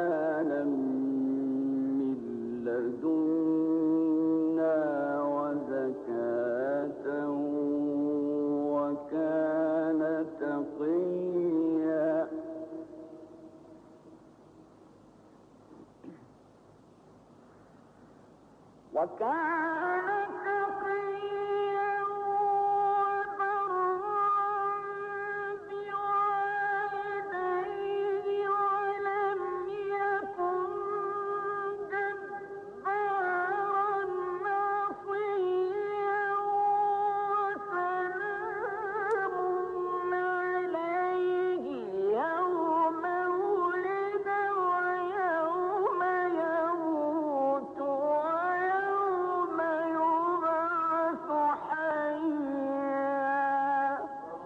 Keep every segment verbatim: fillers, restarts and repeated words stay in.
برهانا من لدنا وزكاة وكان تقيا وكان تقيا وبرا بوالديه ولم يكن جبارا عصيا وسلام عليه يوم ولد ويوم يموت ويوم يبعث حيا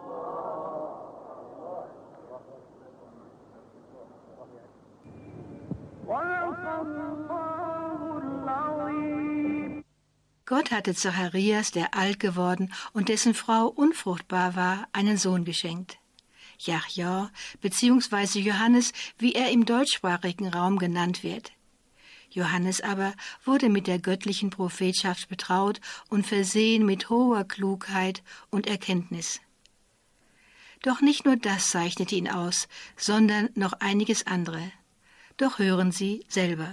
صدق الله العظيم. Gott hatte Zacharias, der alt geworden und dessen Frau unfruchtbar war, einen Sohn geschenkt. Jahja bzw. Johannes, wie er im deutschsprachigen Raum genannt wird. Johannes aber wurde mit der göttlichen Prophetschaft betraut und versehen mit hoher Klugheit und Erkenntnis. Doch nicht nur das zeichnete ihn aus, sondern noch einiges andere. Doch hören Sie selber.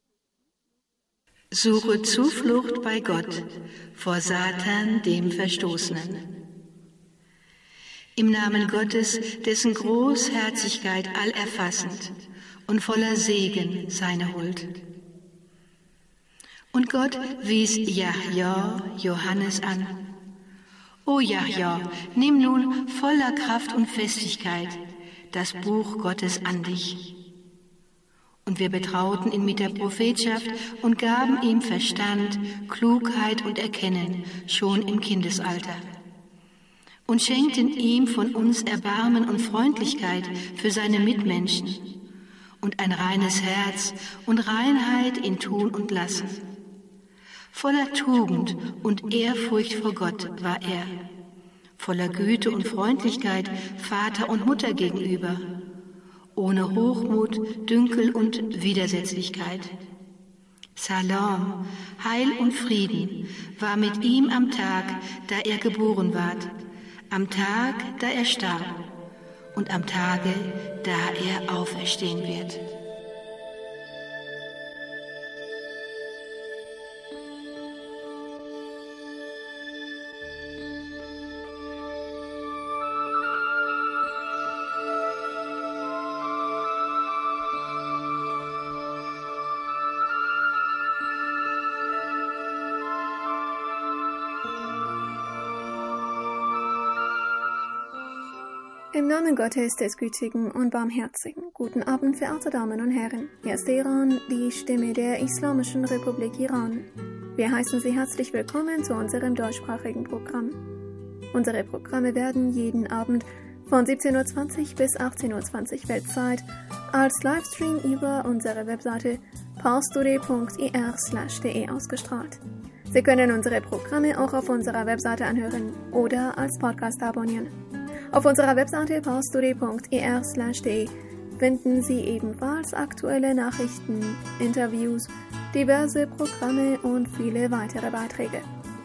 Suche Zuflucht bei Gott vor Satan, dem Verstoßenen. Im Namen Gottes, dessen Großherzigkeit allerfassend und voller Segen seine Huld. Und Gott wies Jahja, Johannes an. O Jahja, nimm nun voller Kraft und Festigkeit das Buch Gottes an dich. Und wir betrauten ihn mit der Prophetschaft und gaben ihm Verstand, Klugheit und Erkennen schon im Kindesalter. Und schenkten ihm von uns Erbarmen und Freundlichkeit für seine Mitmenschen und ein reines Herz und Reinheit in Tun und Lassen. Voller Tugend und Ehrfurcht vor Gott war er, voller Güte und Freundlichkeit Vater und Mutter gegenüber, ohne Hochmut, Dünkel und Widersetzlichkeit. Salam, Heil und Frieden war mit ihm am Tag, da er geboren ward, am Tag, da er starb und am Tage, da er auferstehen wird. Im Namen Gottes, des Gütigen und Barmherzigen. Guten Abend, verehrte Damen und Herren. Hier ist Iran, die Stimme der Islamischen Republik Iran. Wir heißen Sie herzlich willkommen zu unserem deutschsprachigen Programm. Unsere Programme werden jeden Abend von siebzehn Uhr zwanzig bis achtzehn Uhr zwanzig Weltzeit als Livestream über unsere Webseite paustoday punkt ir slash de ausgestrahlt. Sie können unsere Programme auch auf unserer Webseite anhören oder als Podcast abonnieren. Auf unserer Webseite paustoday punkt ir slash de finden Sie ebenfalls aktuelle Nachrichten, Interviews, diverse Programme und viele weitere Beiträge.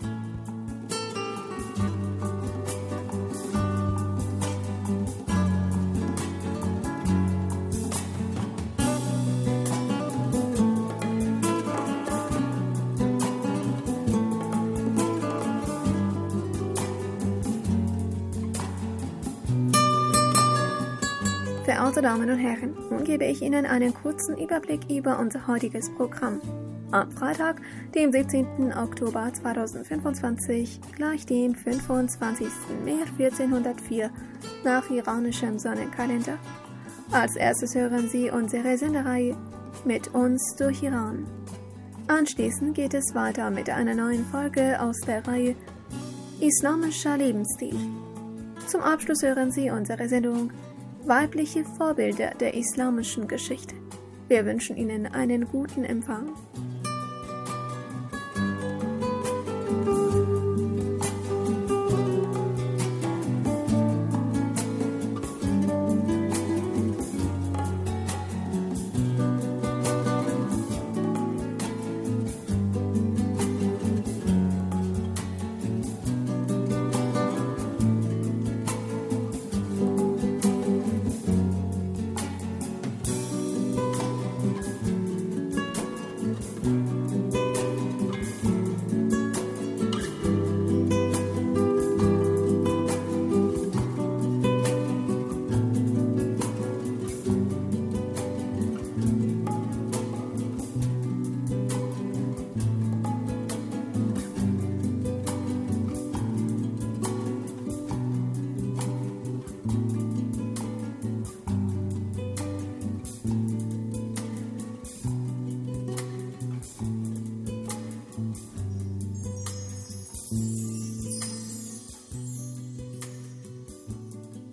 Verehrte Damen und Herren, nun gebe ich Ihnen einen kurzen Überblick über unser heutiges Programm. Am Freitag, dem siebzehnten Oktober zweitausendfünfundzwanzig, gleich dem fünfundzwanzigsten März vierzehnhundertvier nach iranischem Sonnenkalender. Als erstes hören Sie unsere Sendereihe Mit uns durch Iran. Anschließend geht es weiter mit einer neuen Folge aus der Reihe Islamischer Lebensstil. Zum Abschluss hören Sie unsere Sendung Weibliche Vorbilder der islamischen Geschichte. Wir wünschen Ihnen einen guten Empfang.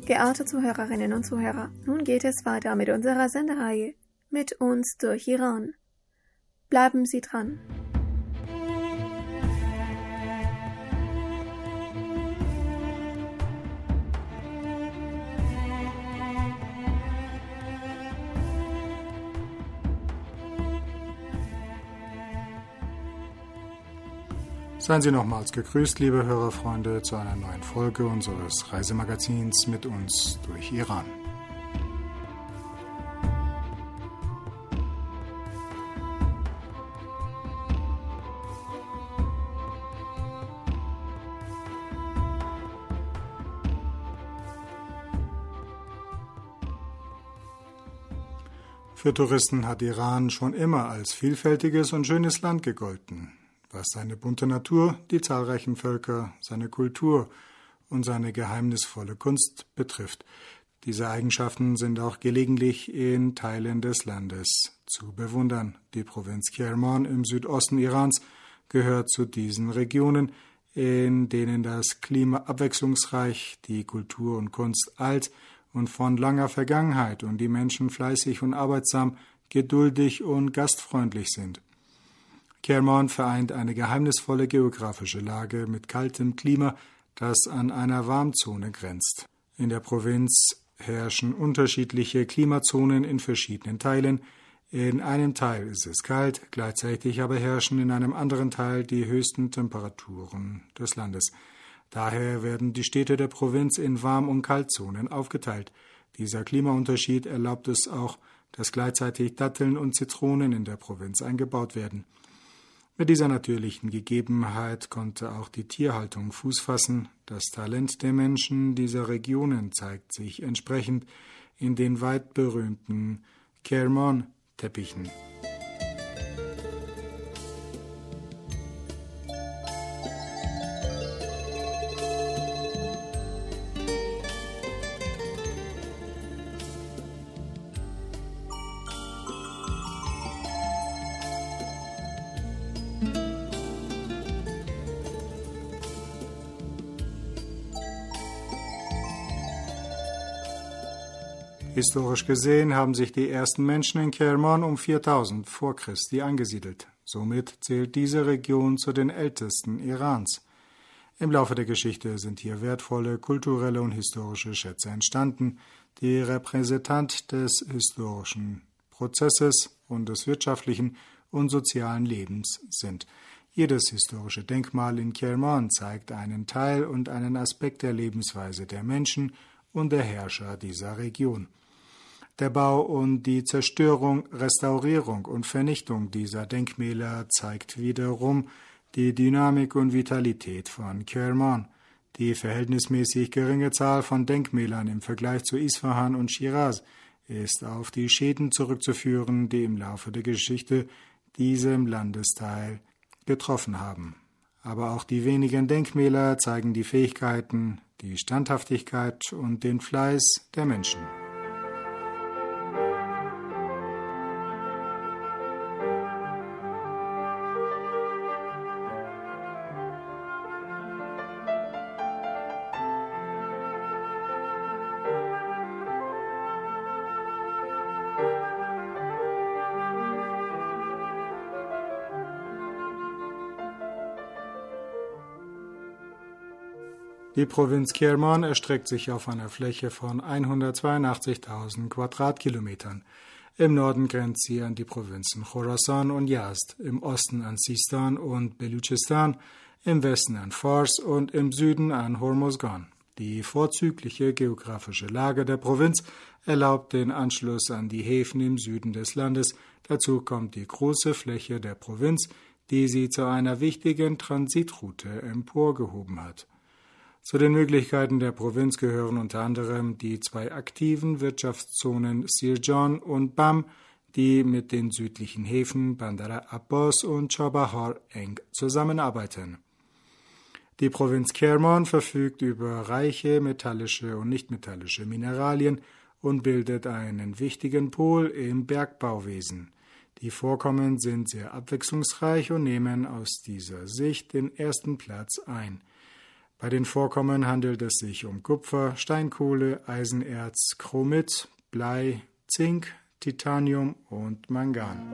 Geehrte Zuhörerinnen und Zuhörer, nun geht es weiter mit unserer Sendereihe Mit uns durch Iran. Bleiben Sie dran. Seien Sie nochmals gegrüßt, liebe Hörerfreunde, zu einer neuen Folge unseres Reisemagazins Mit uns durch Iran. Für Touristen hat Iran schon immer als vielfältiges und schönes Land gegolten, was seine bunte Natur, die zahlreichen Völker, seine Kultur und seine geheimnisvolle Kunst betrifft. Diese Eigenschaften sind auch gelegentlich in Teilen des Landes zu bewundern. Die Provinz Kerman im Südosten Irans gehört zu diesen Regionen, in denen das Klima abwechslungsreich, die Kultur und Kunst alt und von langer Vergangenheit und die Menschen fleißig und arbeitsam, geduldig und gastfreundlich sind. Kerman vereint eine geheimnisvolle geografische Lage mit kaltem Klima, das an einer Warmzone grenzt. In der Provinz herrschen unterschiedliche Klimazonen in verschiedenen Teilen. In einem Teil ist es kalt, gleichzeitig aber herrschen in einem anderen Teil die höchsten Temperaturen des Landes. Daher werden die Städte der Provinz in Warm- und Kaltzonen aufgeteilt. Dieser Klimaunterschied erlaubt es auch, dass gleichzeitig Datteln und Zitronen in der Provinz eingebaut werden. Mit dieser natürlichen Gegebenheit konnte auch die Tierhaltung Fuß fassen. Das Talent der Menschen dieser Regionen zeigt sich entsprechend in den weit berühmten Kerman-Teppichen. Historisch gesehen haben sich die ersten Menschen in Kerman um viertausend vor Christi angesiedelt. Somit zählt diese Region zu den ältesten Irans. Im Laufe der Geschichte sind hier wertvolle kulturelle und historische Schätze entstanden, die Repräsentant des historischen Prozesses und des wirtschaftlichen und sozialen Lebens sind. Jedes historische Denkmal in Kerman zeigt einen Teil und einen Aspekt der Lebensweise der Menschen und der Herrscher dieser Region. Der Bau und die Zerstörung, Restaurierung und Vernichtung dieser Denkmäler zeigt wiederum die Dynamik und Vitalität von Kerman. Die verhältnismäßig geringe Zahl von Denkmälern im Vergleich zu Isfahan und Shiraz ist auf die Schäden zurückzuführen, die im Laufe der Geschichte diesem Landesteil getroffen haben. Aber auch die wenigen Denkmäler zeigen die Fähigkeiten, die Standhaftigkeit und den Fleiß der Menschen. Die Provinz Kerman erstreckt sich auf einer Fläche von hundertzweiundachtzigtausend Quadratkilometern. Im Norden grenzt sie an die Provinzen Khorasan und Yazd, im Osten an Sistan und Belutschistan, im Westen an Fars und im Süden an Hormozgan. Die vorzügliche geografische Lage der Provinz erlaubt den Anschluss an die Häfen im Süden des Landes. Dazu kommt die große Fläche der Provinz, die sie zu einer wichtigen Transitroute emporgehoben hat. Zu den Möglichkeiten der Provinz gehören unter anderem die zwei aktiven Wirtschaftszonen Sirjan und Bam, die mit den südlichen Häfen Bandar Abbas und Chabahar eng zusammenarbeiten. Die Provinz Kerman verfügt über reiche metallische und nichtmetallische Mineralien und bildet einen wichtigen Pol im Bergbauwesen. Die Vorkommen sind sehr abwechslungsreich und nehmen aus dieser Sicht den ersten Platz ein. Bei den Vorkommen handelt es sich um Kupfer, Steinkohle, Eisenerz, Chromit, Blei, Zink, Titanium und Mangan.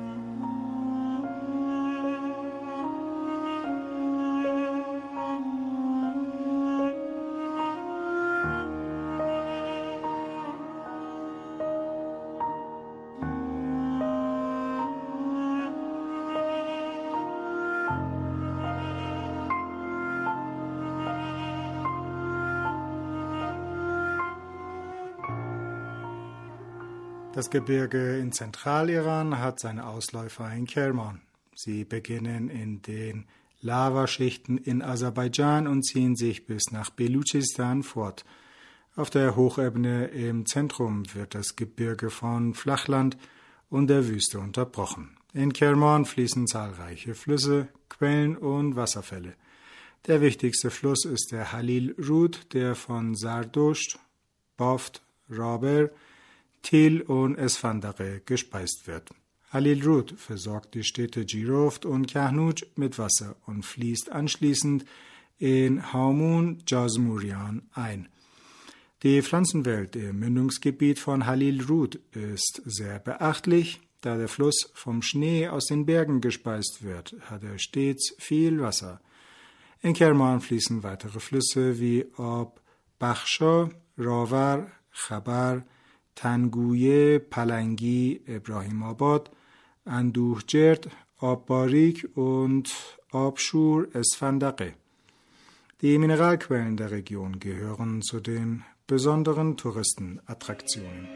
Das Gebirge in Zentraliran hat seine Ausläufer in Kerman. Sie beginnen in den Lavaschichten in Aserbaidschan und ziehen sich bis nach Belutschistan fort. Auf der Hochebene im Zentrum wird das Gebirge von Flachland und der Wüste unterbrochen. In Kerman fließen zahlreiche Flüsse, Quellen und Wasserfälle. Der wichtigste Fluss ist der Halil Rud, der von Zardosht, Boft, Raber, Til und Esfandare gespeist wird. Halil Rud versorgt die Städte Jiroft und Kahnuj mit Wasser und fließt anschließend in Haumun Jasmurian ein. Die Pflanzenwelt im Mündungsgebiet von Halil Rud ist sehr beachtlich. Da der Fluss vom Schnee aus den Bergen gespeist wird, hat er stets viel Wasser. In Kerman fließen weitere Flüsse wie Ob Bakhsha, Ravar, Khabar, Tanguye, Palangi, Ibrahimabad, Anduhjert, Abbarik und Abshur Esfandaqe. Die Mineralquellen der Region gehören zu den besonderen Touristenattraktionen.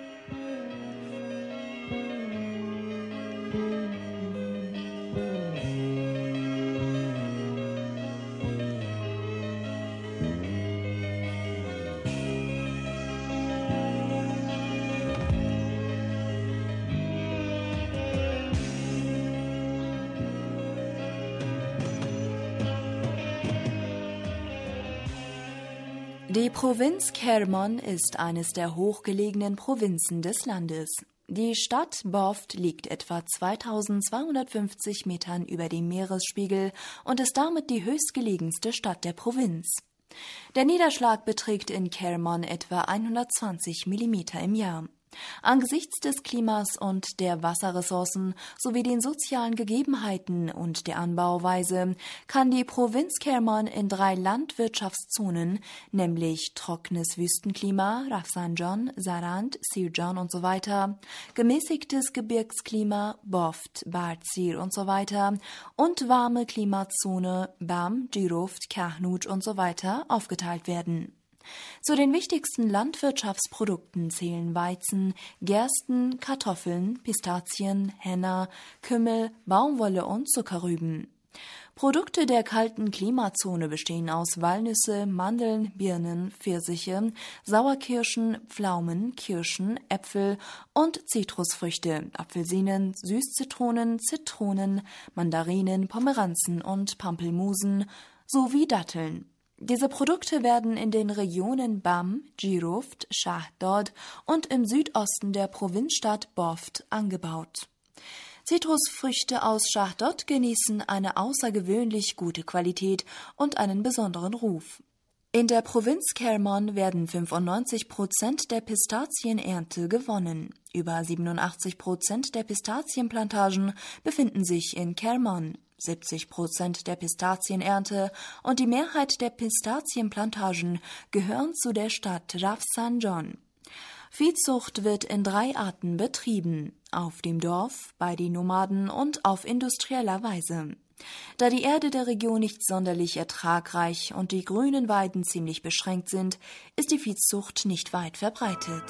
Die Provinz Kerman ist eines der hochgelegenen Provinzen des Landes. Die Stadt Boft liegt etwa zweitausendzweihundertfünfzig Metern über dem Meeresspiegel und ist damit die höchstgelegenste Stadt der Provinz. Der Niederschlag beträgt in Kerman etwa hundertzwanzig Millimeter im Jahr. Angesichts des Klimas und der Wasserressourcen sowie den sozialen Gegebenheiten und der Anbauweise kann die Provinz Kerman in drei Landwirtschaftszonen, nämlich trockenes Wüstenklima, Rafsanjan, Sarand, Sirjan usw., gemäßigtes Gebirgsklima, Boft, Barzir usw. und warme Klimazone, Bam, Jiroft, Kahnuj usw. aufgeteilt werden. Zu den wichtigsten Landwirtschaftsprodukten zählen Weizen, Gersten, Kartoffeln, Pistazien, Henna, Kümmel, Baumwolle und Zuckerrüben. Produkte der kalten Klimazone bestehen aus Walnüsse, Mandeln, Birnen, Pfirsiche, Sauerkirschen, Pflaumen, Kirschen, Äpfel und Zitrusfrüchte, Apfelsinen, Süßzitronen, Zitronen, Mandarinen, Pomeranzen und Pampelmusen sowie Datteln. Diese Produkte werden in den Regionen Bam, Jiroft, Shahdod und im Südosten der Provinzstadt Boft angebaut. Zitrusfrüchte aus Shahdod genießen eine außergewöhnlich gute Qualität und einen besonderen Ruf. In der Provinz Kerman werden fünfundneunzig Prozent der Pistazienernte gewonnen. Über siebenundachtzig Prozent der Pistazienplantagen befinden sich in Kerman. siebzig Prozent der Pistazienernte und die Mehrheit der Pistazienplantagen gehören zu der Stadt Rafsanjan. Viehzucht wird in drei Arten betrieben: auf dem Dorf, bei den Nomaden und auf industrieller Weise. Da die Erde der Region nicht sonderlich ertragreich und die grünen Weiden ziemlich beschränkt sind, ist die Viehzucht nicht weit verbreitet.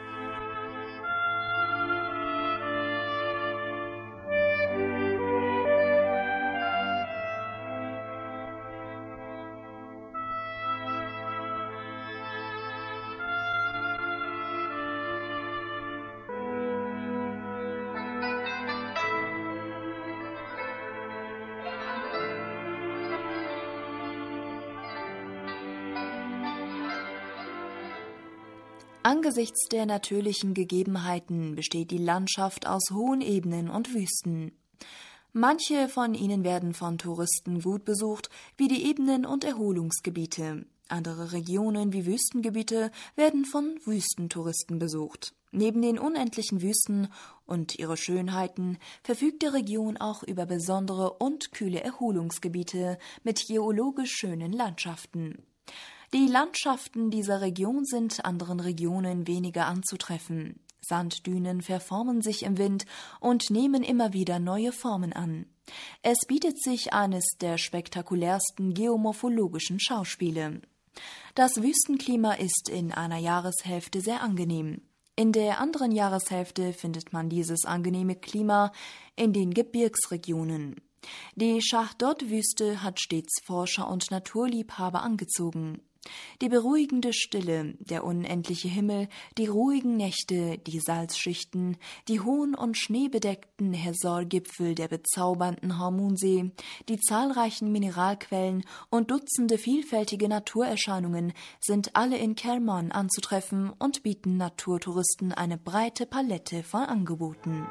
Angesichts der natürlichen Gegebenheiten besteht die Landschaft aus hohen Ebenen und Wüsten. Manche von ihnen werden von Touristen gut besucht, wie die Ebenen- und Erholungsgebiete. Andere Regionen wie Wüstengebiete werden von Wüstentouristen besucht. Neben den unendlichen Wüsten und ihre Schönheiten verfügt die Region auch über besondere und kühle Erholungsgebiete mit geologisch schönen Landschaften. Die Landschaften dieser Region sind anderen Regionen weniger anzutreffen. Sanddünen verformen sich im Wind und nehmen immer wieder neue Formen an. Es bietet sich eines der spektakulärsten geomorphologischen Schauspiele. Das Wüstenklima ist in einer Jahreshälfte sehr angenehm. In der anderen Jahreshälfte findet man dieses angenehme Klima in den Gebirgsregionen. Die Shahdod-Wüste hat stets Forscher und Naturliebhaber angezogen. Die beruhigende Stille, der unendliche Himmel, die ruhigen Nächte, die Salzschichten, die hohen und schneebedeckten Hesor-Gipfel der bezaubernden Hormunsee, die zahlreichen Mineralquellen und Dutzende vielfältige Naturerscheinungen sind alle in Kerman anzutreffen und bieten Naturtouristen eine breite Palette von Angeboten.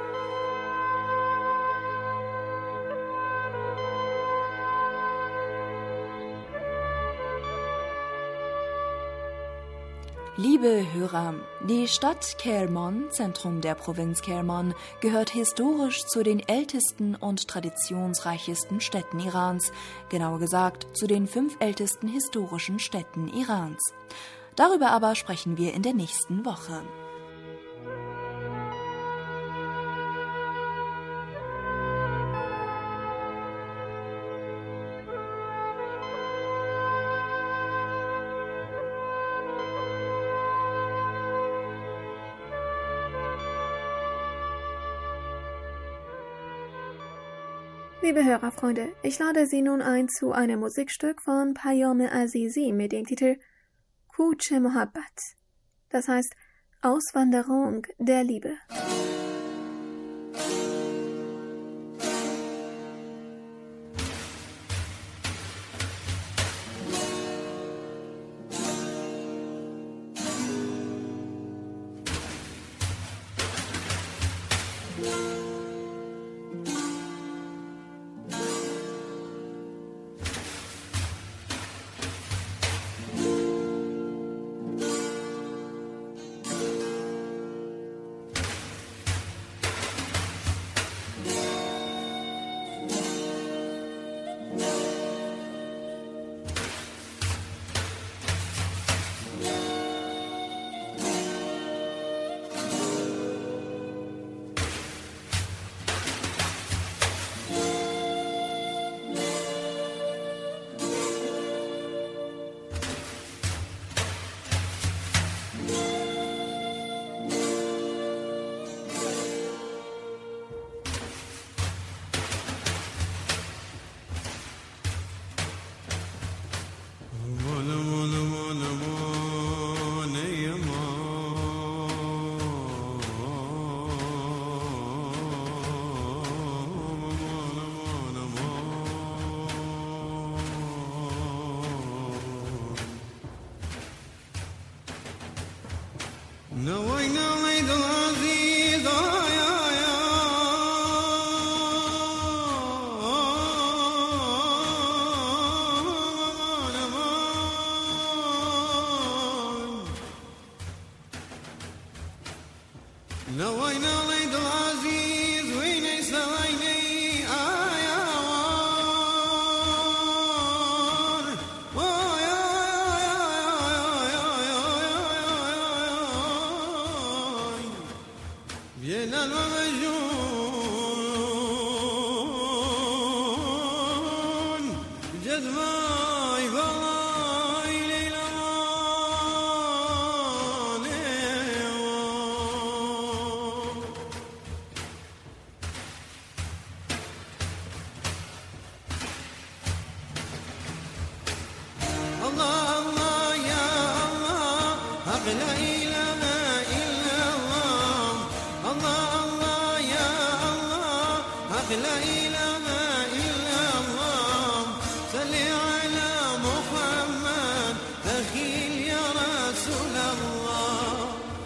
Liebe Hörer, die Stadt Kerman, Zentrum der Provinz Kerman, gehört historisch zu den ältesten und traditionsreichsten Städten Irans, genauer gesagt zu den fünf ältesten historischen Städten Irans. Darüber aber sprechen wir in der nächsten Woche. Liebe Hörerfreunde, ich lade Sie nun ein zu einem Musikstück von Payam-e Azizi mit dem Titel Kuch-e Mohabbat, das heißt Auswanderung der Liebe.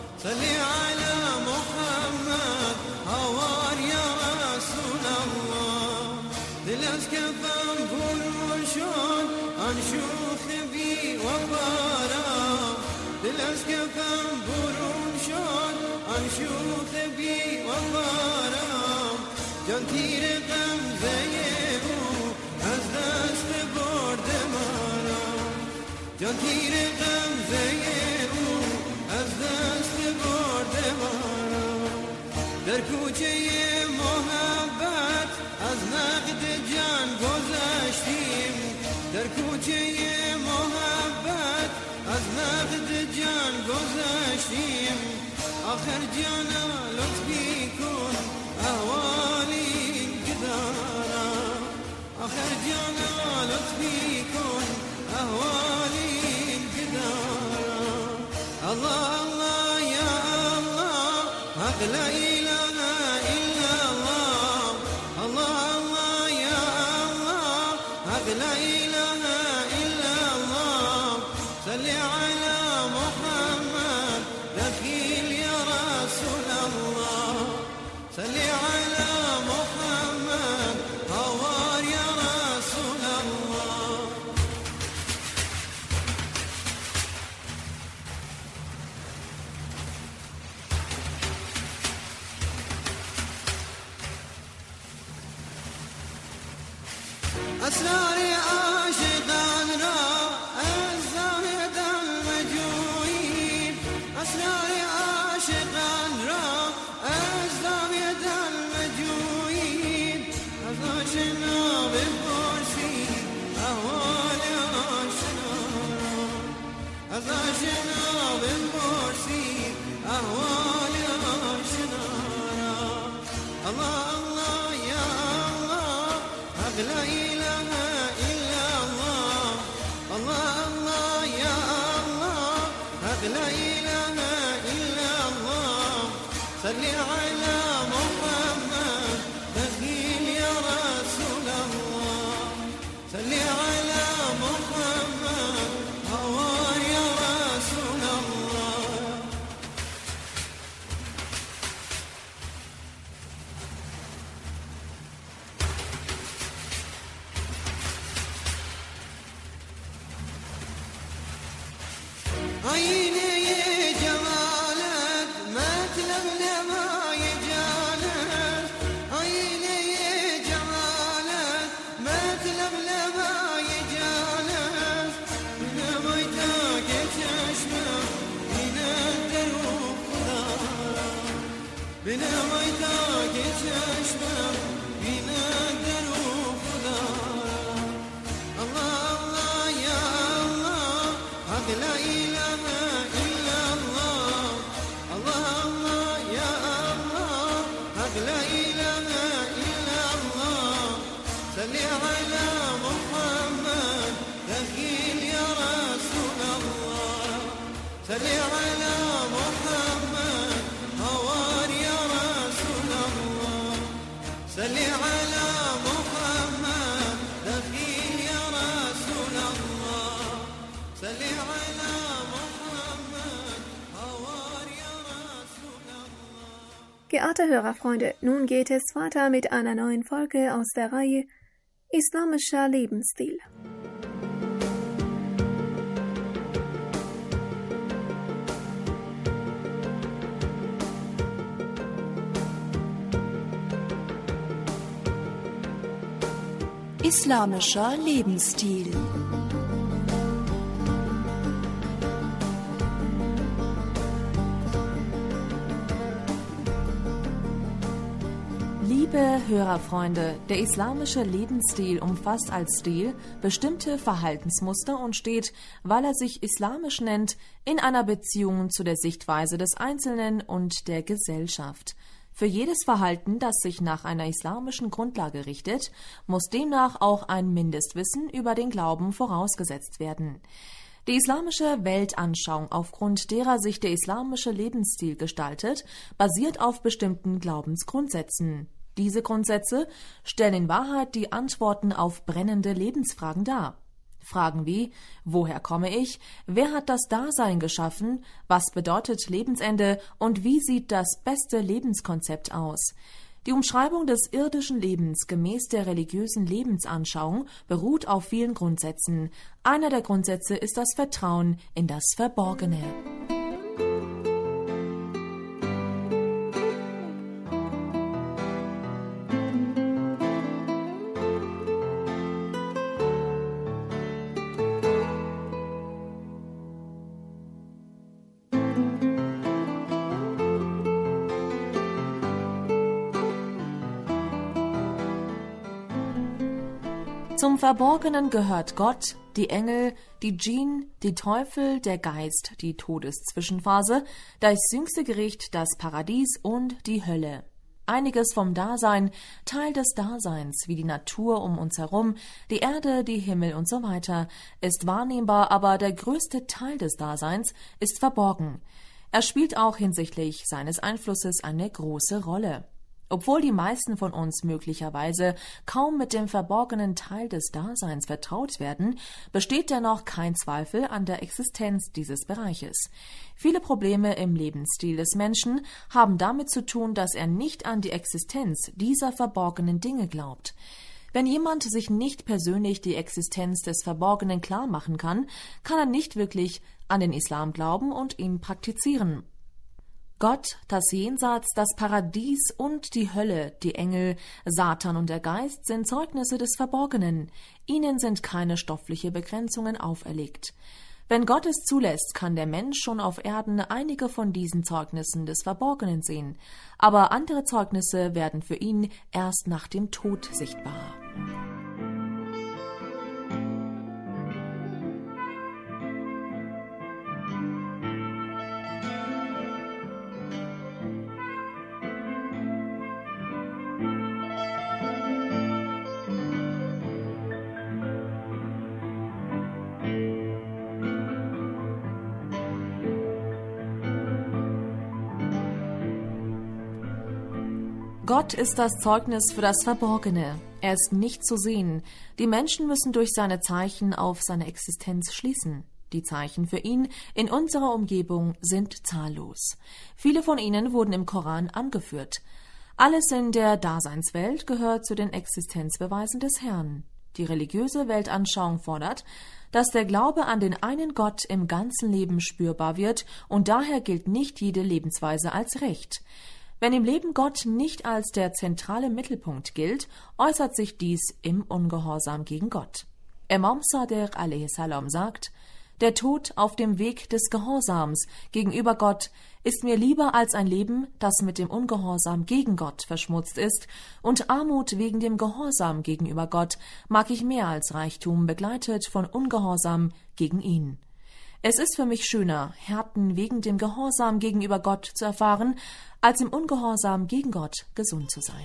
صلي على محمد هوار يا رسول الله شوخ بی وفارم جان تیر غمزه او از دست برده مرم جان تیر غمزه او از دست برده مرم در کوچه محبت از نقد جان گذشتیم در کوچه محبت از نقد جان گذشتیم آخر جانا لطفی کن احوالی که دارم آخر جانا لطفی کن احوالی که دارم الله الله یا الله حق لا اله الا الله الله الله یا الله حق لا اله الا الله صل على محمد دخيل يا رسول الله صل على محمد هوار يا رسول الله أسرار عاشقان را از زاهد المجوین أسرار عاشقان را از زاهد المجوین از آشنا بپرسی احوال آشنا را از آشنا بپرسی احوال آشنا را الله الله یا الله حق لا اله الا الله الله الله یا الله حق لا اله الا الله صل على محمد دخيل يا رسول الله صل على محمد هوار يا رسول الله آینه جمالت مطلب نمای جانت آینه جمالت مطلب نمای جانت نمای تا که چشمم بیند در او خدا بنمای تا که چشمم بیند در او خدا الله الله یا الله حق لا اله الا الله الله الله یا الله حق لا اله الا الله صل على محمد دخيل يا رسول الله صل على محمد هوار يا رسول الله صل على محمد دخيل يا رسول الله صل على محمد هوار يا رسول الله. Geehrte Hörerfreunde, nun geht es weiter mit einer neuen Folge aus der Reihe Islamischer Lebensstil. Islamischer Lebensstil. Liebe Hörerfreunde, der islamische Lebensstil umfasst als Stil bestimmte Verhaltensmuster und steht, weil er sich islamisch nennt, in einer Beziehung zu der Sichtweise des Einzelnen und der Gesellschaft. Für jedes Verhalten, das sich nach einer islamischen Grundlage richtet, muss demnach auch ein Mindestwissen über den Glauben vorausgesetzt werden. Die islamische Weltanschauung, aufgrund derer sich der islamische Lebensstil gestaltet, basiert auf bestimmten Glaubensgrundsätzen. Diese Grundsätze stellen in Wahrheit die Antworten auf brennende Lebensfragen dar. Fragen wie: Woher komme ich? Wer hat das Dasein geschaffen? Was bedeutet Lebensende? Und wie sieht das beste Lebenskonzept aus? Die Umschreibung des irdischen Lebens gemäß der religiösen Lebensanschauung beruht auf vielen Grundsätzen. Einer der Grundsätze ist das Vertrauen in das Verborgene. Zum Verborgenen gehört Gott, die Engel, die Djinn, die Teufel, der Geist, die Todeszwischenphase, das jüngste Gericht, das Paradies und die Hölle. Einiges vom Dasein, Teil des Daseins, wie die Natur um uns herum, die Erde, die Himmel und so weiter, ist wahrnehmbar, aber der größte Teil des Daseins ist verborgen. Er spielt auch hinsichtlich seines Einflusses eine große Rolle. Obwohl die meisten von uns möglicherweise kaum mit dem verborgenen Teil des Daseins vertraut werden, besteht dennoch kein Zweifel an der Existenz dieses Bereiches. Viele Probleme im Lebensstil des Menschen haben damit zu tun, dass er nicht an die Existenz dieser verborgenen Dinge glaubt. Wenn jemand sich nicht persönlich die Existenz des Verborgenen klar machen kann, kann er nicht wirklich an den Islam glauben und ihn praktizieren. Gott, das Jenseits, das Paradies und die Hölle, die Engel, Satan und der Geist sind Zeugnisse des Verborgenen. Ihnen sind keine stoffliche Begrenzungen auferlegt. Wenn Gott es zulässt, kann der Mensch schon auf Erden einige von diesen Zeugnissen des Verborgenen sehen. Aber andere Zeugnisse werden für ihn erst nach dem Tod sichtbar. Gott ist das Zeugnis für das Verborgene. Er ist nicht zu sehen. Die Menschen müssen durch seine Zeichen auf seine Existenz schließen. Die Zeichen für ihn in unserer Umgebung sind zahllos. Viele von ihnen wurden im Koran angeführt. Alles in der Daseinswelt gehört zu den Existenzbeweisen des Herrn. Die religiöse Weltanschauung fordert, dass der Glaube an den einen Gott im ganzen Leben spürbar wird und daher gilt nicht jede Lebensweise als recht. Wenn im Leben Gott nicht als der zentrale Mittelpunkt gilt, äußert sich dies im Ungehorsam gegen Gott. Imam Sadiq alaihi salam sagt, der Tod auf dem Weg des Gehorsams gegenüber Gott ist mir lieber als ein Leben, das mit dem Ungehorsam gegen Gott verschmutzt ist, und Armut wegen dem Gehorsam gegenüber Gott mag ich mehr als Reichtum begleitet von Ungehorsam gegen ihn. Es ist für mich schöner, Härten wegen dem Gehorsam gegenüber Gott zu erfahren, als im Ungehorsam gegen Gott gesund zu sein.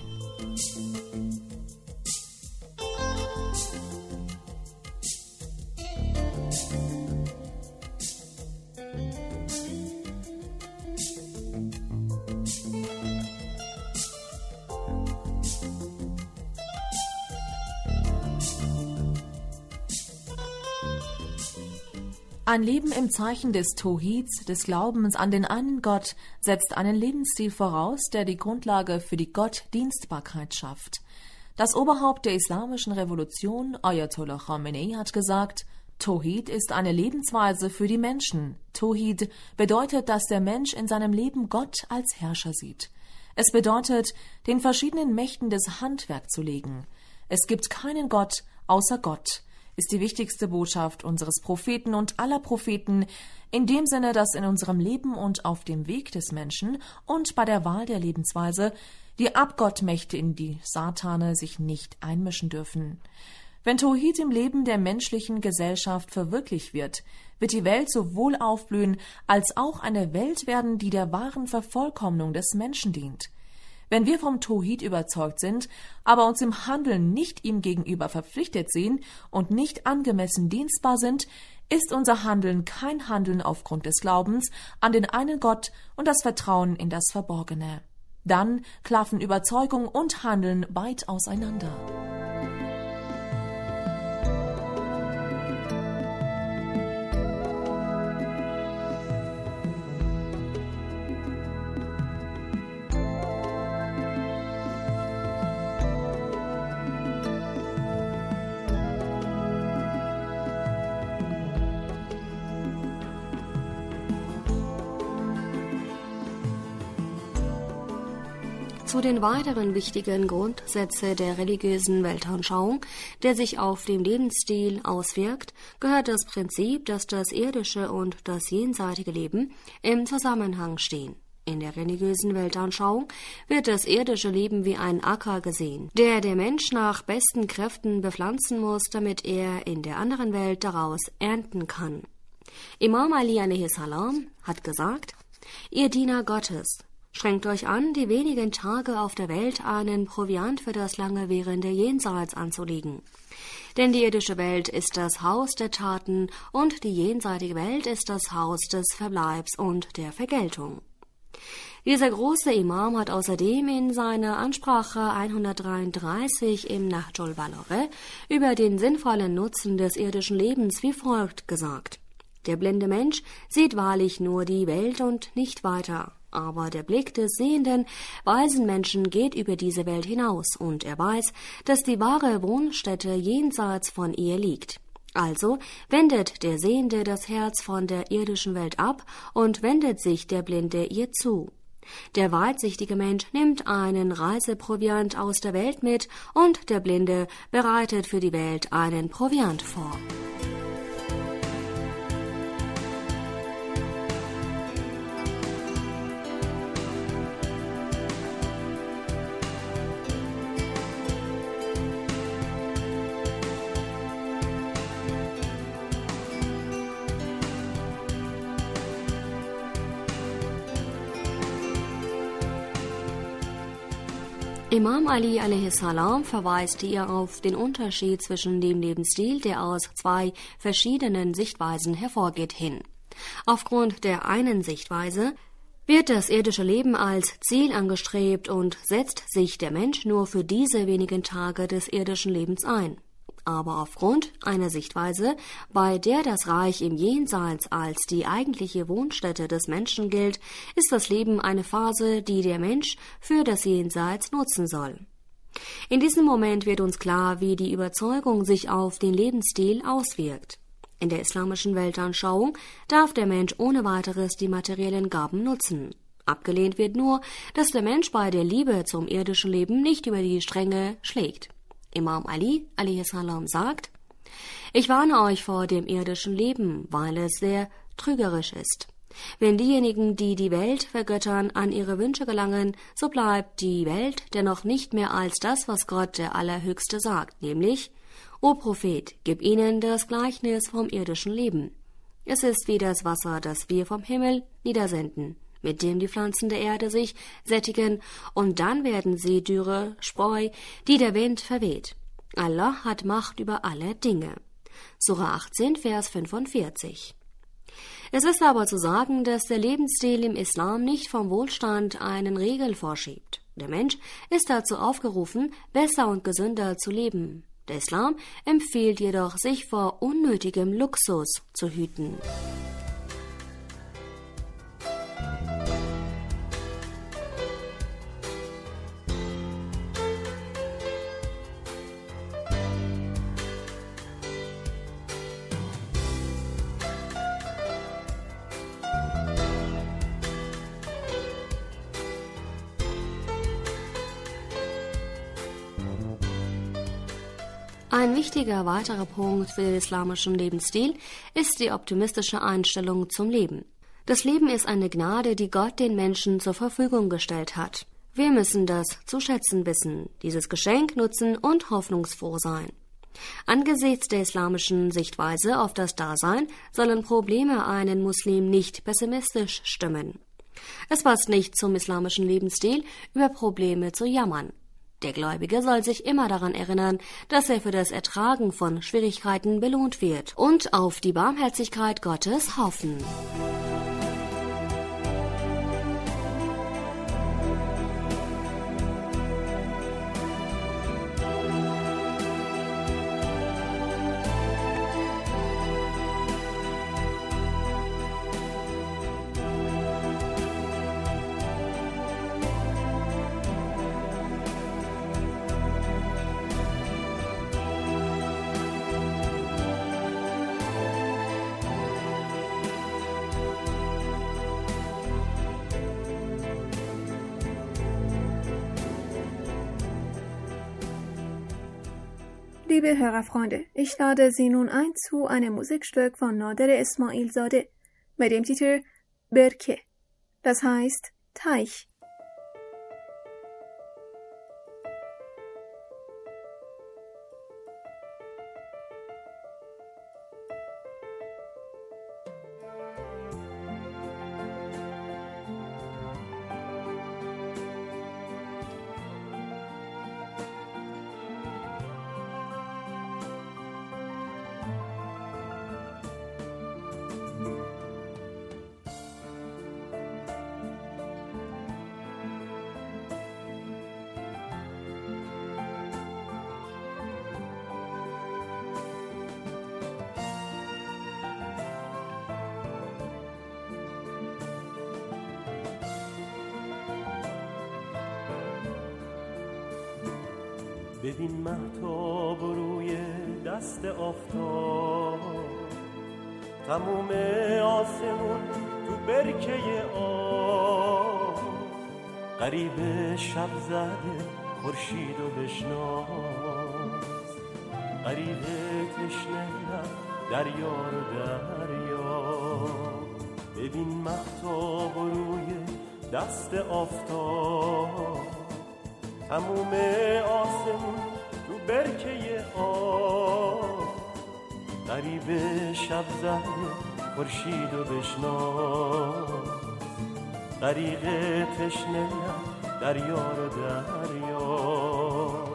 Ein Leben im Zeichen des Tawhids, des Glaubens an den einen Gott, setzt einen Lebensstil voraus, der die Grundlage für die Gottdienstbarkeit schafft. Das Oberhaupt der islamischen Revolution, Ayatollah Khamenei, hat gesagt, Tawhid ist eine Lebensweise für die Menschen. Tawhid bedeutet, dass der Mensch in seinem Leben Gott als Herrscher sieht. Es bedeutet, den verschiedenen Mächten des Handwerk zu legen. Es gibt keinen Gott außer Gott, ist die wichtigste Botschaft unseres Propheten und aller Propheten, in dem Sinne, dass in unserem Leben und auf dem Weg des Menschen und bei der Wahl der Lebensweise die Abgottmächte in die Satane sich nicht einmischen dürfen. Wenn Tawhid im Leben der menschlichen Gesellschaft verwirklicht wird, wird die Welt sowohl aufblühen, als auch eine Welt werden, die der wahren Vervollkommnung des Menschen dient. Wenn wir vom Tawhid überzeugt sind, aber uns im Handeln nicht ihm gegenüber verpflichtet sehen und nicht angemessen dienstbar sind, ist unser Handeln kein Handeln aufgrund des Glaubens an den einen Gott und das Vertrauen in das Verborgene. Dann klaffen Überzeugung und Handeln weit auseinander. Zu den weiteren wichtigen Grundsätzen der religiösen Weltanschauung, der sich auf den Lebensstil auswirkt, gehört das Prinzip, dass das irdische und das jenseitige Leben im Zusammenhang stehen. In der religiösen Weltanschauung wird das irdische Leben wie ein Acker gesehen, der der Mensch nach besten Kräften bepflanzen muss, damit er in der anderen Welt daraus ernten kann. Imam Ali alaihi salam hat gesagt: Ihr Diener Gottes, strengt euch an, die wenigen Tage auf der Welt einen Proviant für das lange währende Jenseits anzulegen. Denn die irdische Welt ist das Haus der Taten und die jenseitige Welt ist das Haus des Verbleibs und der Vergeltung. Dieser große Imam hat außerdem in seiner Ansprache hundertdreiunddreißig im Nahjul Balagha über den sinnvollen Nutzen des irdischen Lebens wie folgt gesagt: Der blinde Mensch sieht wahrlich nur die Welt und nicht weiter, aber der Blick des sehenden, weisen Menschen geht über diese Welt hinaus und er weiß, dass die wahre Wohnstätte jenseits von ihr liegt. Also wendet der Sehende das Herz von der irdischen Welt ab und wendet sich der Blinde ihr zu. Der weitsichtige Mensch nimmt einen Reiseproviant aus der Welt mit und der Blinde bereitet für die Welt einen Proviant vor. Imam Ali alaihi salam verweist hier auf den Unterschied zwischen dem Lebensstil, der aus zwei verschiedenen Sichtweisen hervorgeht, hin. Aufgrund der einen Sichtweise wird das irdische Leben als Ziel angestrebt und setzt sich der Mensch nur für diese wenigen Tage des irdischen Lebens ein. Aber aufgrund einer Sichtweise, bei der das Reich im Jenseits als die eigentliche Wohnstätte des Menschen gilt, ist das Leben eine Phase, die der Mensch für das Jenseits nutzen soll. In diesem Moment wird uns klar, wie die Überzeugung sich auf den Lebensstil auswirkt. In der islamischen Weltanschauung darf der Mensch ohne weiteres die materiellen Gaben nutzen. Abgelehnt wird nur, dass der Mensch bei der Liebe zum irdischen Leben nicht über die Stränge schlägt. Imam Ali alaihi salam sagt: Ich warne euch vor dem irdischen Leben, weil es sehr trügerisch ist. Wenn diejenigen, die die Welt vergöttern, an ihre Wünsche gelangen, so bleibt die Welt dennoch nicht mehr als das, was Gott der Allerhöchste sagt, nämlich: O Prophet, gib ihnen das Gleichnis vom irdischen Leben. Es ist wie das Wasser, das wir vom Himmel niedersenden, mit dem die Pflanzen der Erde sich sättigen, und dann werden sie dürre Spreu, die der Wind verweht. Allah hat Macht über alle Dinge. Sura achtzehn, Vers fünfundvierzig. Es ist aber zu sagen, dass der Lebensstil im Islam nicht vom Wohlstand einen Riegel vorschiebt. Der Mensch ist dazu aufgerufen, besser und gesünder zu leben. Der Islam empfiehlt jedoch, sich vor unnötigem Luxus zu hüten. Ein wichtiger weiterer Punkt für den islamischen Lebensstil ist die optimistische Einstellung zum Leben. Das Leben ist eine Gnade, die Gott den Menschen zur Verfügung gestellt hat. Wir müssen das zu schätzen wissen, dieses Geschenk nutzen und hoffnungsfroh sein. Angesichts der islamischen Sichtweise auf das Dasein sollen Probleme einen Muslim nicht pessimistisch stimmen. Es passt nicht zum islamischen Lebensstil, über Probleme zu jammern. Der Gläubige soll sich immer daran erinnern, dass er für das Ertragen von Schwierigkeiten belohnt wird und auf die Barmherzigkeit Gottes hoffen. Liebe Hörerfreunde, ich lade Sie nun ein zu einem Musikstück von Nader Ismail Zadeh mit dem Titel Berke, das heißt Teich. ببین مهتاب روی دست آفتاب، تموم آسمون تو برکه آب، غریب شب زده خورشید و بشناس، غریب تشنه دریا رو دریا. ببین مهتاب روی دست آفتاب، تموم آسمون تو برکه آب، غریب شب زده خورشید و بشناس، غریق تشنه دریا رو دریا.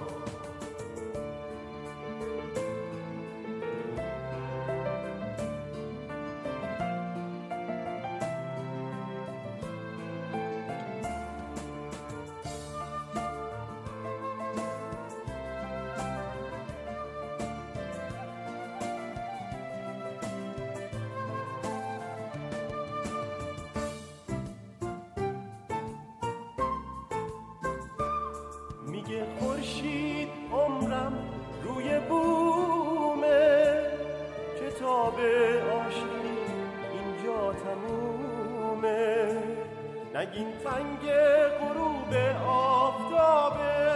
میگه خورشید عمرم روی بومه، کتاب عاشقی اینجا تمومه، نگین تنگ غروب آفتابه،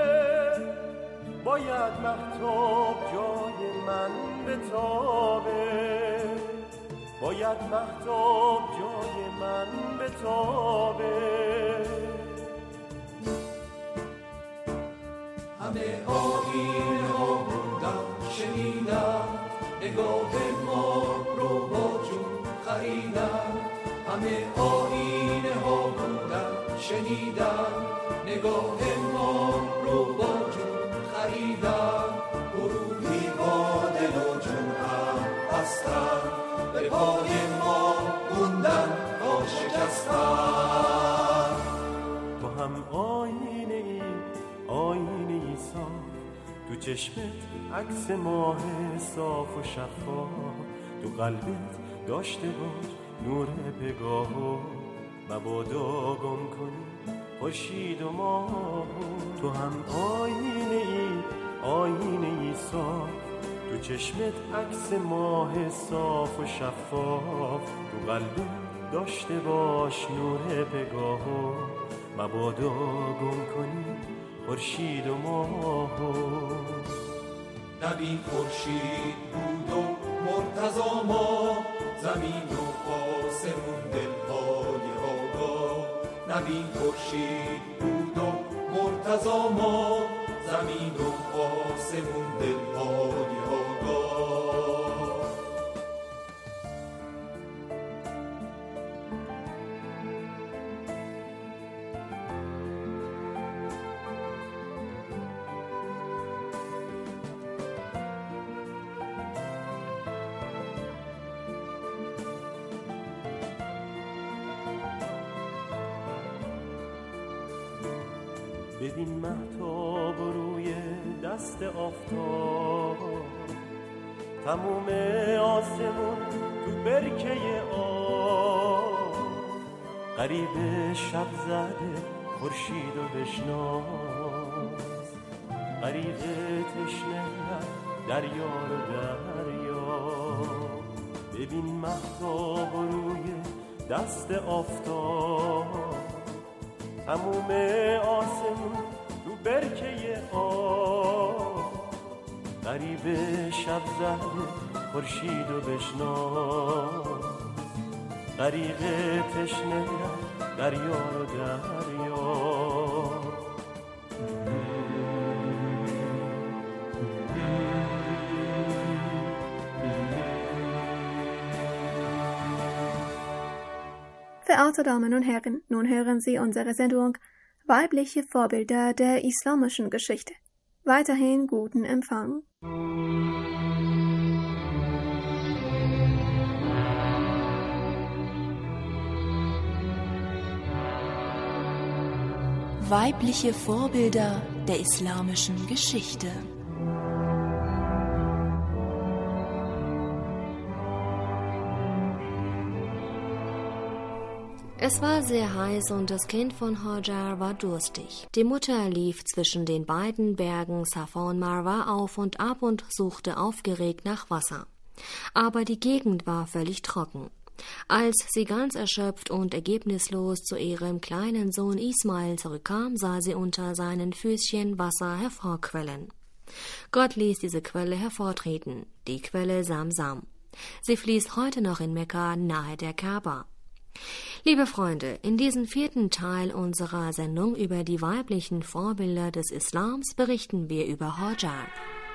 باید مهتاب جای من بتابه، باید مهتاب جای من بتابه. همه آیین ها بودم شنیدم، نگاه ما رو با جون خریدم. همه آیین ها بودم شنیدم، نگاه ما رو با جون خریدم. گروهی با دل و جون هم هستن، به پای ما موندن تا شکستن. تو هم آینه ای آینه ای صاف، تو چشمت عکس ماه صاف و شفاف، تو قلبت داشته باش نور پگاه، مبادا گم کنی خورشید و ماه. تو هم آینه ای آینه ای صاف، تو چشمت عکس ماه صاف و شفاف، تو قلبت داشته باش نور پگاه، مبادا گم کنی خورشید و ماه. نبی خورشید بود و مرتضی ما، زمین و آسمون دلهای آگاه. نبی خورشید بود و مرتضی ما، زمین و آسمون دلهای آگاه. ببین مهتاب روی دست آفتاب، تموم آسمون تو برکه آب، غریب شب زده خورشید و بشناس، غریق تشنه دریا رو دریا. ببین مهتاب روی دست آفتاب، تموم آسمون تو برکه آب، غریب شب زده خورشید و بشناس، غریق تشنه دریا رو دریا. Verehrte Damen und Herren, nun hören Sie unsere Sendung Weibliche Vorbilder der islamischen Geschichte. Weiterhin guten Empfang. Weibliche Vorbilder der islamischen Geschichte. Es war sehr heiß und das Kind von Hajar war durstig. Die Mutter lief zwischen den beiden Bergen Safa und Marwa auf und ab und suchte aufgeregt nach Wasser. Aber die Gegend war völlig trocken. Als sie ganz erschöpft und ergebnislos zu ihrem kleinen Sohn Ismail zurückkam, sah sie unter seinen Füßchen Wasser hervorquellen. Gott ließ diese Quelle hervortreten, die Quelle Samsam. Sie fließt heute noch in Mekka nahe der Kaaba. Liebe Freunde, in diesem vierten Teil unserer Sendung über die weiblichen Vorbilder des Islams berichten wir über Hajar.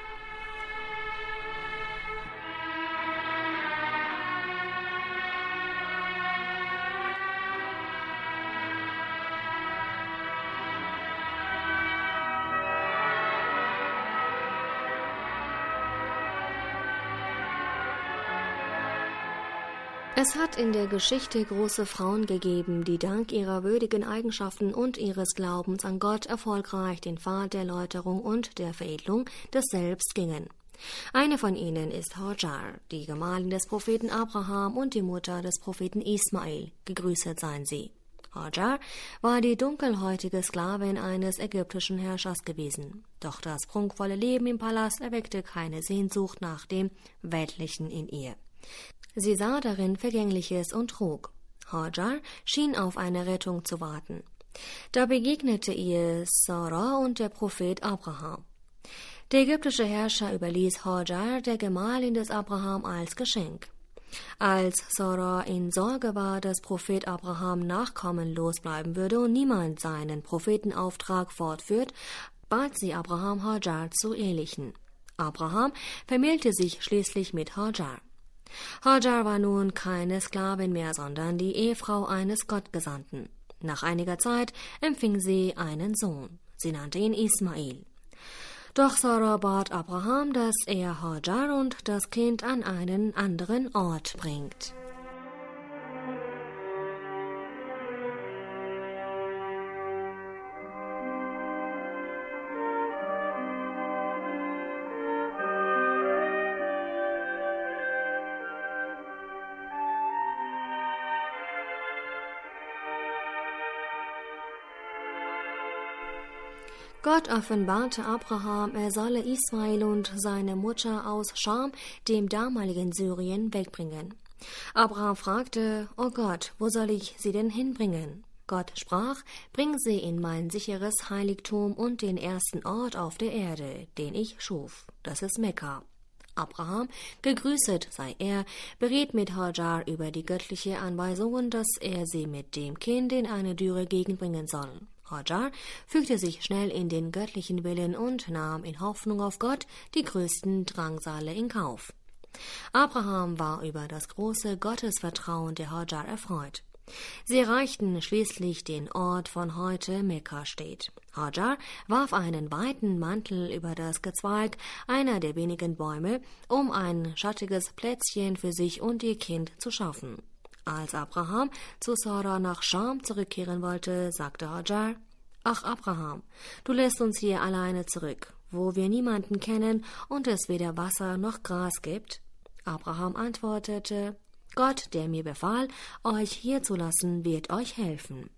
Es hat in der Geschichte große Frauen gegeben, die dank ihrer würdigen Eigenschaften und ihres Glaubens an Gott erfolgreich den Pfad der Läuterung und der Veredelung des Selbst gingen. Eine von ihnen ist Hajar, die Gemahlin des Propheten Abraham und die Mutter des Propheten Ismail. Gegrüßet seien sie. Hajar war die dunkelhäutige Sklavin eines ägyptischen Herrschers gewesen. Doch das prunkvolle Leben im Palast erweckte keine Sehnsucht nach dem Weltlichen in ihr. Sie sah darin Vergängliches und trug. Hajar schien auf eine Rettung zu warten. Da begegnete ihr Sarah und der Prophet Abraham. Der ägyptische Herrscher überließ Hajar der Gemahlin des Abraham als Geschenk. Als Sarah in Sorge war, dass Prophet Abraham nachkommenlos bleiben würde und niemand seinen Prophetenauftrag fortführt, bat sie Abraham, Hajar zu ehelichen. Abraham vermählte sich schließlich mit Hajar. Hajar war nun keine Sklavin mehr, sondern die Ehefrau eines Gottgesandten. Nach einiger Zeit empfing sie einen Sohn. Sie nannte ihn Ismail. Doch Sarah bat Abraham, dass er Hajar und das Kind an einen anderen Ort bringt. Gott offenbarte Abraham, er solle Ismail und seine Mutter aus Scham, dem damaligen Syrien, wegbringen. Abraham fragte, »O Gott, wo soll ich sie denn hinbringen?« Gott sprach, »Bring sie in mein sicheres Heiligtum und den ersten Ort auf der Erde, den ich schuf. Das ist Mekka.« Abraham, gegrüßet sei er, beriet mit Hajar über die göttliche Anweisung, dass er sie mit dem Kind in eine dürre Gegend bringen soll. Hajar fügte sich schnell in den göttlichen Willen und nahm in Hoffnung auf Gott die größten Drangsale in Kauf. Abraham war über das große Gottesvertrauen der Hajar erfreut. Sie erreichten schließlich den Ort, von heute Mekka steht. Hajar warf einen weiten Mantel über das Gezweig einer der wenigen Bäume, um ein schattiges Plätzchen für sich und ihr Kind zu schaffen. Als Abraham zu Sarah nach Scham zurückkehren wollte, sagte Hajar, »Ach Abraham, du lässt uns hier alleine zurück, wo wir niemanden kennen und es weder Wasser noch Gras gibt.« Abraham antwortete, »Gott, der mir befahl, euch hier zu lassen, wird euch helfen.«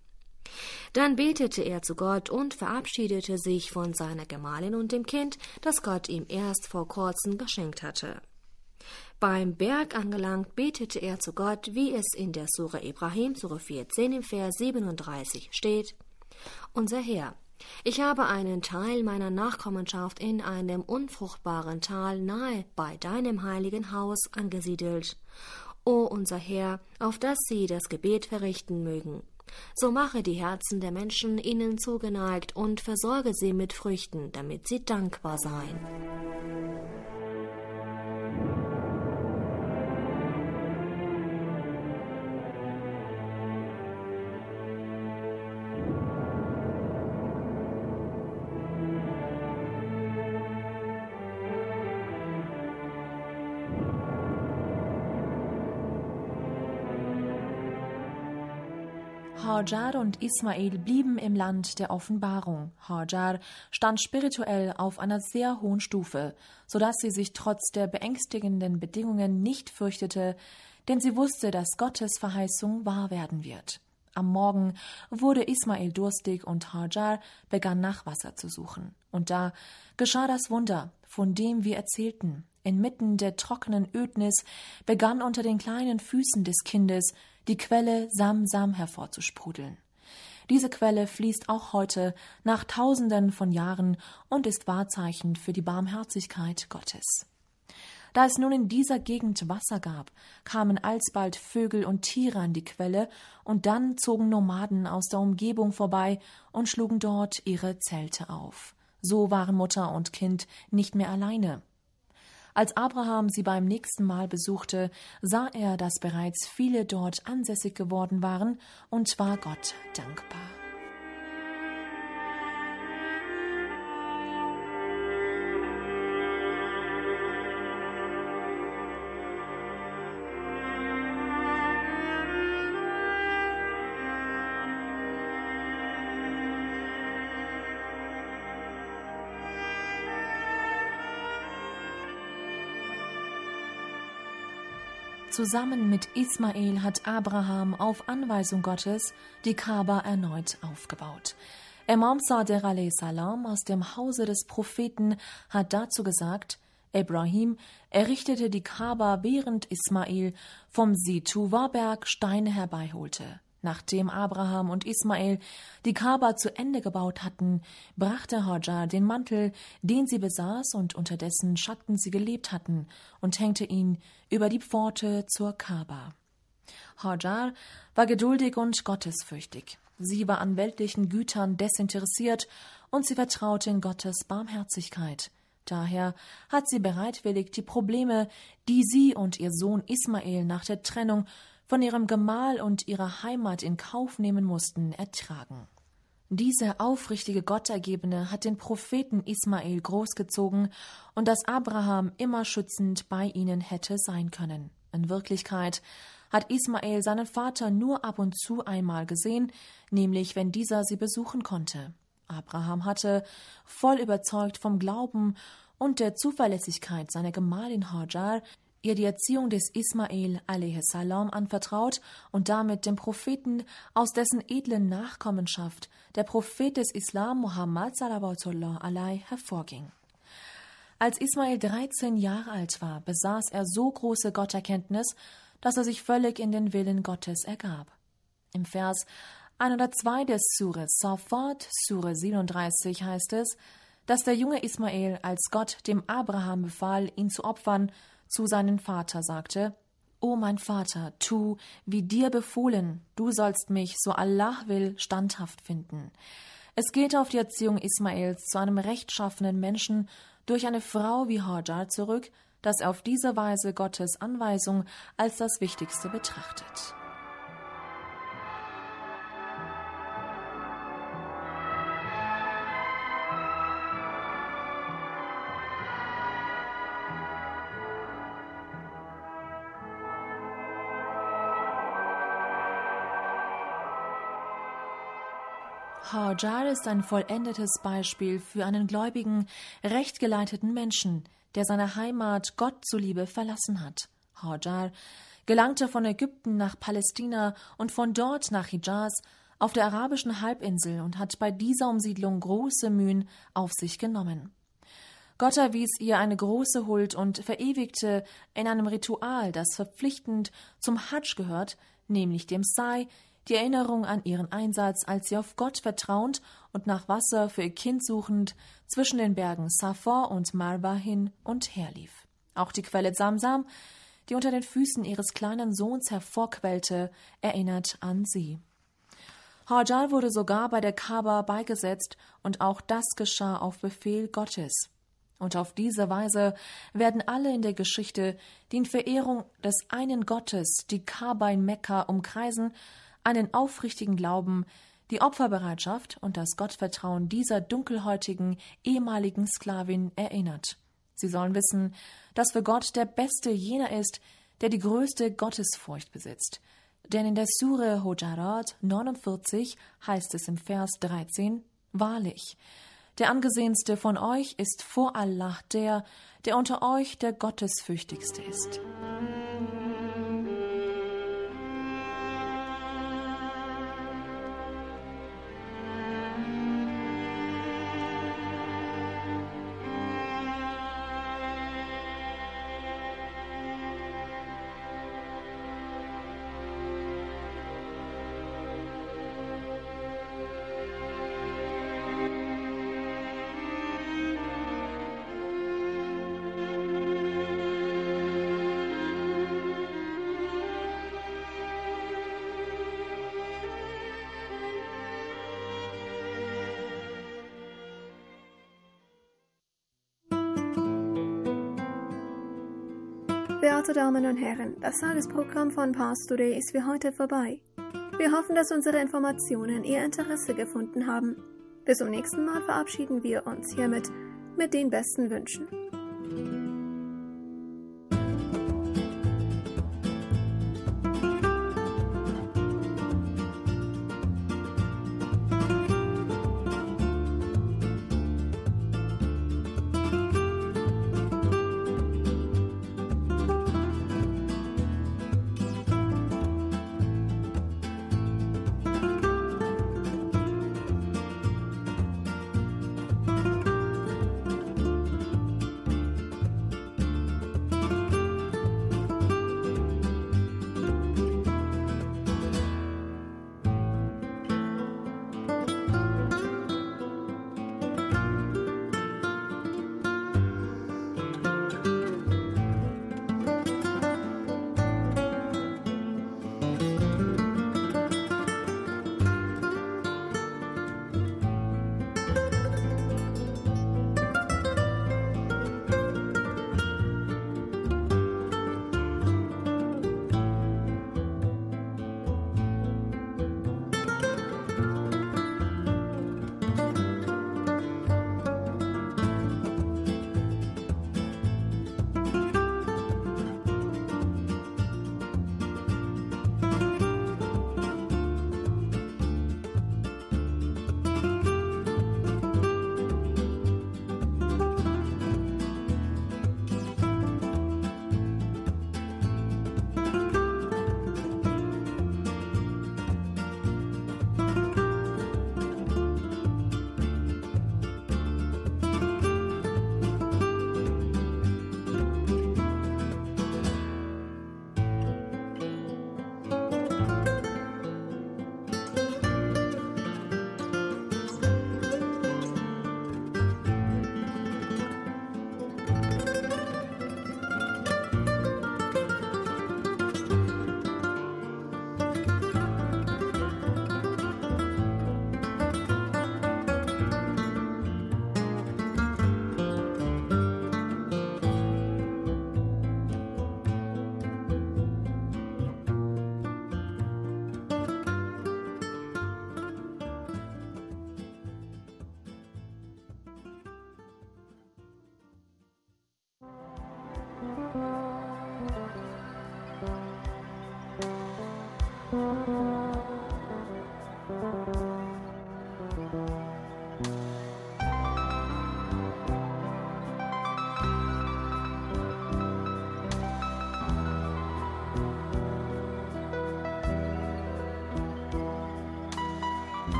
Dann betete er zu Gott und verabschiedete sich von seiner Gemahlin und dem Kind, das Gott ihm erst vor kurzem geschenkt hatte. Beim Berg angelangt, betete er zu Gott, wie es in der Sura Ibrahim, Sura vierzehn, im Vers siebenunddreißig steht, »Unser Herr, ich habe einen Teil meiner Nachkommenschaft in einem unfruchtbaren Tal nahe bei deinem heiligen Haus angesiedelt. O unser Herr, auf dass sie das Gebet verrichten mögen. So mache die Herzen der Menschen ihnen zugeneigt und versorge sie mit Früchten, damit sie dankbar seien. Hajar und Ismail blieben im Land der Offenbarung. Hajar stand spirituell auf einer sehr hohen Stufe, sodass sie sich trotz der beängstigenden Bedingungen nicht fürchtete, denn sie wusste, dass Gottes Verheißung wahr werden wird. Am Morgen wurde Ismail durstig und Hajar begann nach Wasser zu suchen. Und da geschah das Wunder, von dem wir erzählten. Inmitten der trockenen Ödnis begann unter den kleinen Füßen des Kindes die Quelle Samsam hervorzusprudeln. Diese Quelle fließt auch heute nach Tausenden von Jahren und ist Wahrzeichen für die Barmherzigkeit Gottes. Da es nun in dieser Gegend Wasser gab, kamen alsbald Vögel und Tiere an die Quelle, und dann zogen Nomaden aus der Umgebung vorbei und schlugen dort ihre Zelte auf. So waren Mutter und Kind nicht mehr alleine. Als Abraham sie beim nächsten Mal besuchte, sah er, dass bereits viele dort ansässig geworden waren, und war Gott dankbar. Zusammen mit Ismael hat Abraham auf Anweisung Gottes die Kaaba erneut aufgebaut. Imam Sadiq alaihi salam aus dem Hause des Propheten hat dazu gesagt: Ibrahim errichtete die Kaaba, während Ismael vom Situwa-Berg Steine herbeiholte. Nachdem Abraham und Ismael die Kaaba zu Ende gebaut hatten, brachte Hajar den Mantel, den sie besaß und unter dessen Schatten sie gelebt hatten, und hängte ihn über die Pforte zur Kaaba. Hajar war geduldig und gottesfürchtig. Sie war an weltlichen Gütern desinteressiert und sie vertraute in Gottes Barmherzigkeit. Daher hat sie bereitwillig die Probleme, die sie und ihr Sohn Ismael nach der Trennung von ihrem Gemahl und ihrer Heimat in Kauf nehmen mussten, ertragen. Diese aufrichtige Gottergebene hat den Propheten Ismael großgezogen und dass Abraham immer schützend bei ihnen hätte sein können. In Wirklichkeit hat Ismael seinen Vater nur ab und zu einmal gesehen, nämlich wenn dieser sie besuchen konnte. Abraham hatte, voll überzeugt vom Glauben und der Zuverlässigkeit seiner Gemahlin Hajar, ihr die Erziehung des Ismael alaihi salam anvertraut und damit dem Propheten, aus dessen edlen Nachkommenschaft der Prophet des Islam Muhammad sallallahu alaihi hervorging. Als Ismael dreizehn Jahre alt war, besaß er so große Gotterkenntnis, dass er sich völlig in den Willen Gottes ergab. Im Vers hundertzwei des Sure Safat, Sure siebenunddreißig, heißt es, dass der junge Ismael, als Gott dem Abraham befahl, ihn zu opfern, zu seinem Vater sagte: »O mein Vater, tu, wie dir befohlen, du sollst mich, so Allah will, standhaft finden.« Es geht auf die Erziehung Ismaels zu einem rechtschaffenen Menschen durch eine Frau wie Hajar zurück, dass er auf diese Weise Gottes Anweisung als das Wichtigste betrachtet. Hajar ist ein vollendetes Beispiel für einen gläubigen, rechtgeleiteten Menschen, der seine Heimat Gott zuliebe verlassen hat. Hajar gelangte von Ägypten nach Palästina und von dort nach Hijaz auf der arabischen Halbinsel und hat bei dieser Umsiedlung große Mühen auf sich genommen. Gott erwies ihr eine große Huld und verewigte in einem Ritual, das verpflichtend zum Hadsch gehört, nämlich dem Sai, die Erinnerung an ihren Einsatz, als sie auf Gott vertrauend und nach Wasser für ihr Kind suchend zwischen den Bergen Safa und Marwa hin und her lief. Auch die Quelle Samsam, die unter den Füßen ihres kleinen Sohns hervorquellte, erinnert an sie. Hajar wurde sogar bei der Kaaba beigesetzt und auch das geschah auf Befehl Gottes. Und auf diese Weise werden alle in der Geschichte, die in Verehrung des einen Gottes die Kaaba in Mekka umkreisen, einen aufrichtigen Glauben, die Opferbereitschaft und das Gottvertrauen dieser dunkelhäutigen ehemaligen Sklavin erinnert. Sie sollen wissen, dass für Gott der Beste jener ist, der die größte Gottesfurcht besitzt. Denn in der Sure Hujarat neunundvierzig heißt es im Vers dreizehn, wahrlich, der angesehenste von euch ist vor Allah der, der unter euch der Gottesfürchtigste ist. Verehrte Damen und Herren, das Tagesprogramm von Pars Today ist für heute vorbei. Wir hoffen, dass unsere Informationen Ihr Interesse gefunden haben. Bis zum nächsten Mal verabschieden wir uns hiermit mit den besten Wünschen.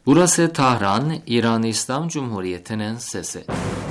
Burası Tahran, İran İslam Cumhuriyeti'nin sesi.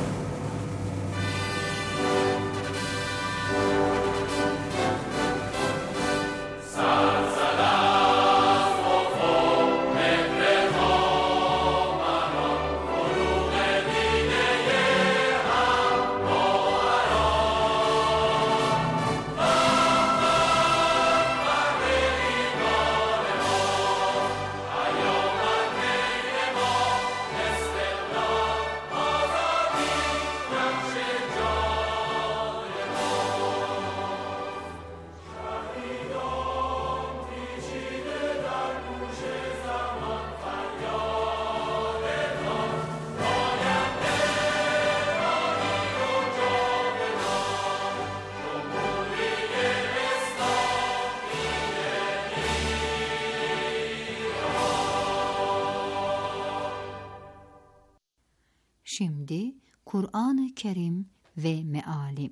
Şimdi Kur'an-ı Kerim ve Meali.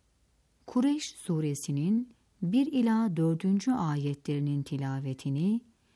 Kureyş suresinin bir ila dördüncü ayetlerinin tilavetini